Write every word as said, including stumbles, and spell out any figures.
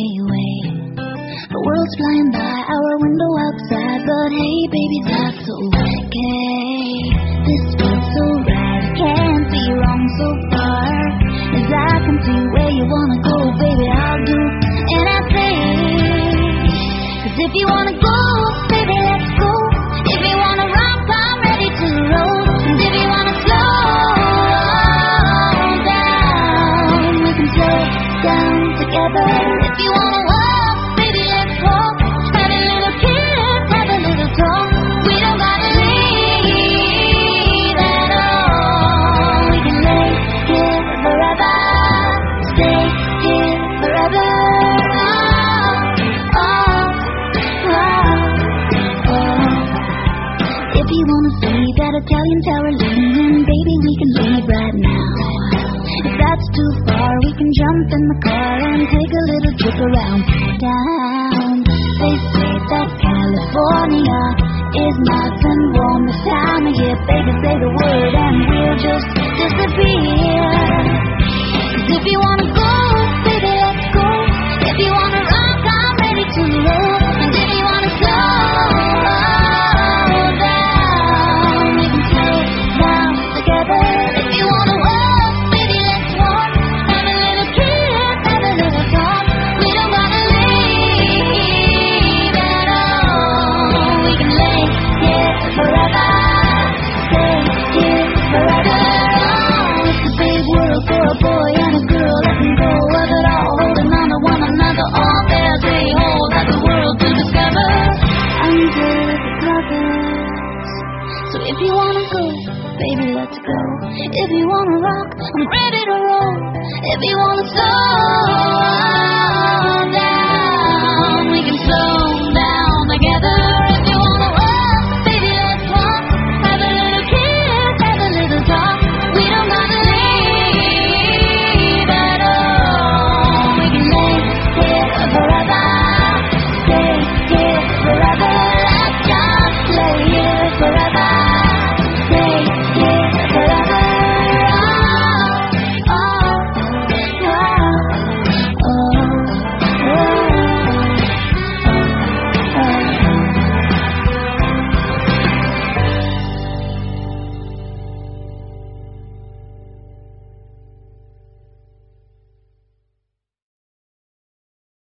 way, way. The world's flying by our window outside, but hey, baby, that's okay. This feels so right, I can't be wrong so far. As I can see where you wanna go, baby, I'll do anything. Cause if you wanna go, baby, let's go. If you wanna rock, I'm ready to roll. And if you wanna slow down, we can slow down together. If you wanna walk, baby, let's walk. Have a little kiss, have a little talk. We don't gotta leave at all. We can lay here forever, stay here forever. Oh, oh, oh, oh. If you wanna see that Italian tower leaning, baby, we can leave right now. If that's too far, we can jump in the car and take a little trip around town. They say that California is nice and warm this time of year. Baby, say the word and we'll just disappear. 'Cause if you wanna go, baby, let's go. If you wanna rock, I'm ready to roll. And if you wanna slow down, we can slow down together. If you wanna walk, baby, let's walk. Have a little kiss, have a little talk. We don't gotta leave at all. We can lay here forever, stay here forever. Oh, it's a big world for a boy and a girl. Let them go of it all, holding on to one another all their day. Whole has the world to discover under the covers. So if you wanna go, baby, let's go. If you wanna rock, I'm ready to roll. If you wanna slow